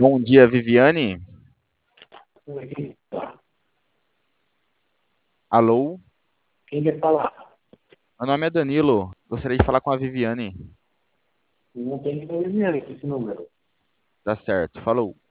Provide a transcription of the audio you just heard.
Bom dia, Viviane. Alô? Quem quer falar? Meu nome é Danilo. Gostaria de falar com a Viviane. Não tem ninguém com esse número. Tá certo. Falou.